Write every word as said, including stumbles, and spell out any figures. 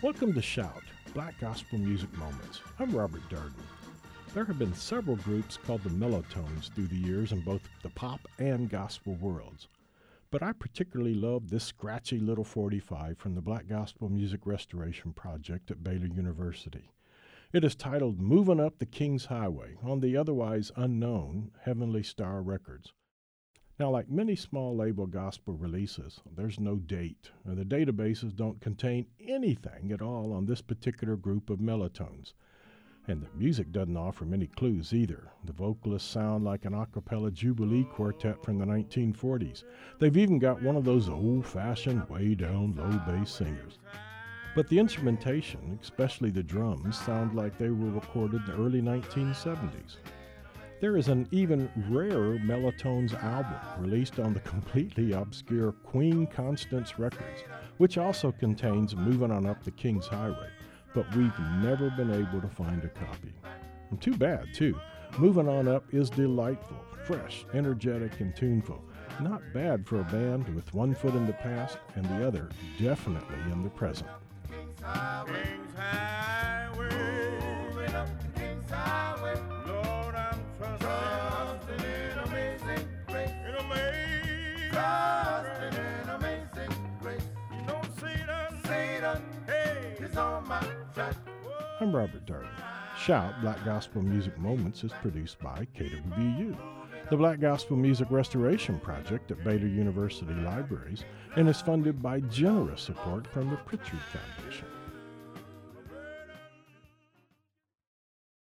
Welcome to Shout, Black Gospel Music Moments. I'm Robert Darden. There have been several groups called the Mellotones through the years in both the pop and gospel worlds. But I particularly love this scratchy little forty-five from the Black Gospel Music Restoration Project at Baylor University. It is titled Moving Up the King's Highway on the otherwise unknown Heavenly Star Records. Now, like many small label gospel releases, there's no date, and the databases don't contain anything at all on this particular group of Mellotones. And the music doesn't offer many clues either. The vocalists sound like an a cappella Jubilee quartet from the nineteen forties. They've even got one of those old-fashioned, way-down, low-bass singers. But the instrumentation, especially the drums, sound like they were recorded in the early nineteen seventies. There is an even rarer Mellotones album released on the completely obscure Queen Constance Records, which also contains Moving On Up the King's Highway, but we've never been able to find a copy. And too bad, too. Moving On Up is delightful, fresh, energetic, and tuneful. Not bad for a band with one foot in the past and the other definitely in the present. King's Highway, King's Highway, moving up the King's Highway. Lord, I'm trusting, trusting in amazing grace, in amazing, trusting in amazing grace. You know Satan, Satan, hey, is on my track. I'm Robert Darden. Shout, Black Gospel Music Moments is produced by K W B U, the Black Gospel Music Restoration Project at Baylor University Libraries, and is funded by generous support from the Pritchard Foundation.